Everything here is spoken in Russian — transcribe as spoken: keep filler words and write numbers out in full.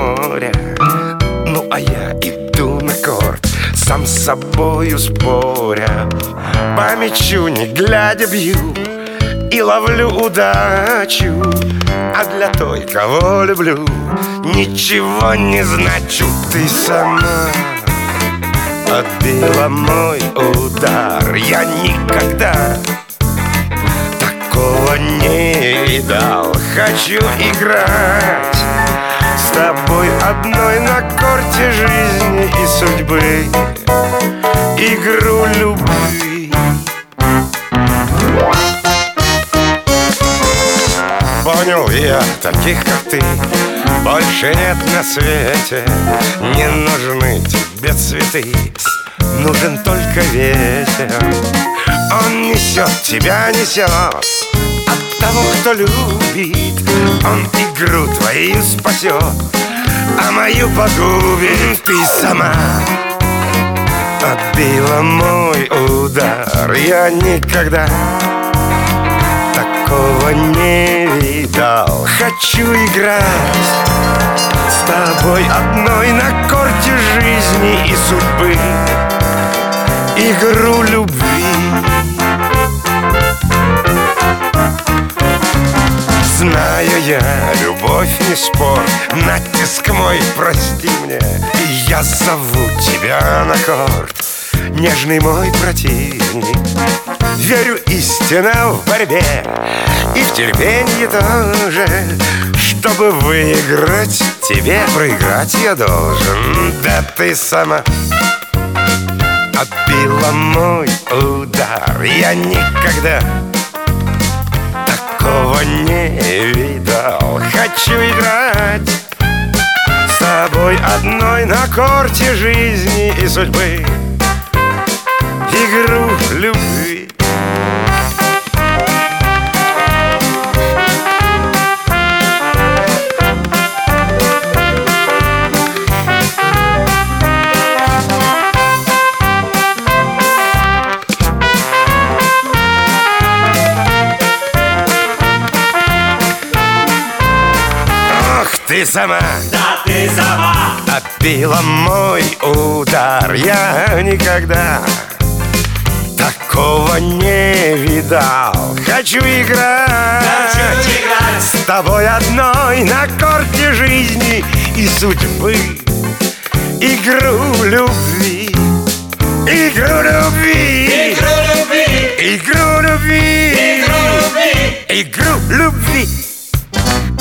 моря. Ну а я иду на корт, сам с собою споря. По мячу не глядя бью и ловлю удачу. А для той, кого люблю, ничего не значу. Ты сама отбила мой удар. Я никогда такого не видал. Хочу играть с тобой одной на корте жизни и судьбы, игру любви. Понял я таких, как ты, больше нет на свете. Не нужны тебе цветы, нужен только ветер. Он несет, тебя несет от того, кто любит. Он игру твою спасет, а мою погубит. Ты сама отбила мой удар. Я никогда такого не видал. Хочу играть с тобой одной на корте жизни и судьбы, игру любви. Знаю я, любовь не спор, натиск мой, прости мне. И я зову тебя на корт, нежный мой противник. Верю, истина в борьбе и в терпенье тоже. Чтобы выиграть, тебе проиграть я должен. Да ты сама отбила мой удар. Я никогда такого не видал. Хочу играть с тобой одной на корте жизни и судьбы, игру любви. Ты сама, да ты сама отбила мой удар. Я никогда такого не видал. Хочу играть, Хочу играть с тобой одной на корте жизни и судьбы, игру любви, игру любви, игру любви, игру любви, игру любви, игру любви.